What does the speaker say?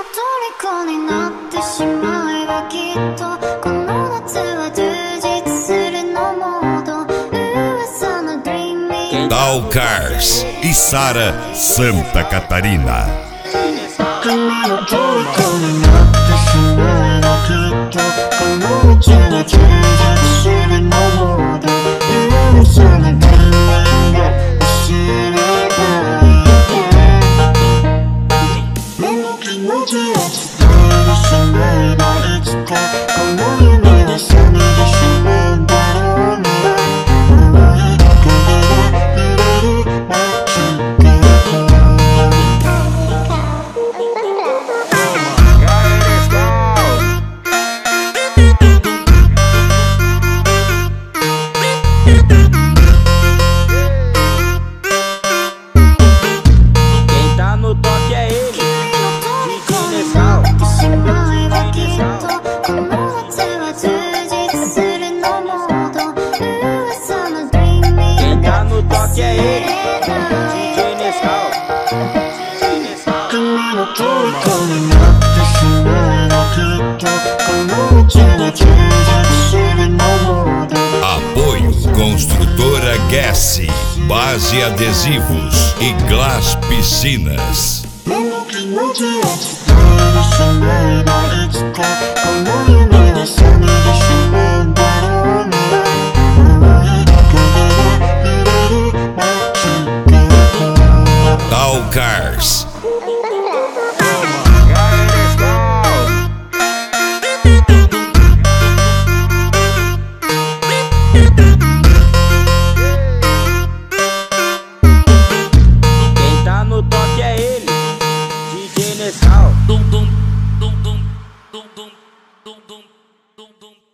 虜になってしまえばきっとこの夏は充実するのモード噂の Dreaming Tal Cars e Sara Santa Catarina. 君の虜になってしまえばきっとこの夏は充実するのモード噂の Dreaming 忘れないで目の気持ちを伝えてしまえばいつかこの夢が覚めてしまうんだろうな淡い影が揺れる街で Quem tá no toque é ele, DJ Nescau. Quem tá no toque é ele, DJ Nescau. 君の虜になってしまえばきっとこの夏が充実するのモード Apoio Construtora Guess, Base Adesivos e Glass Piscinas. 目の気持ちを伝えてしまえばいつかこの夢が覚めてしまうんだろうな淡い影が揺れる街で Tal Cars. Quem tá no toque é ele, DJ Nescau. dum dum dum dum dum dum dum dum dum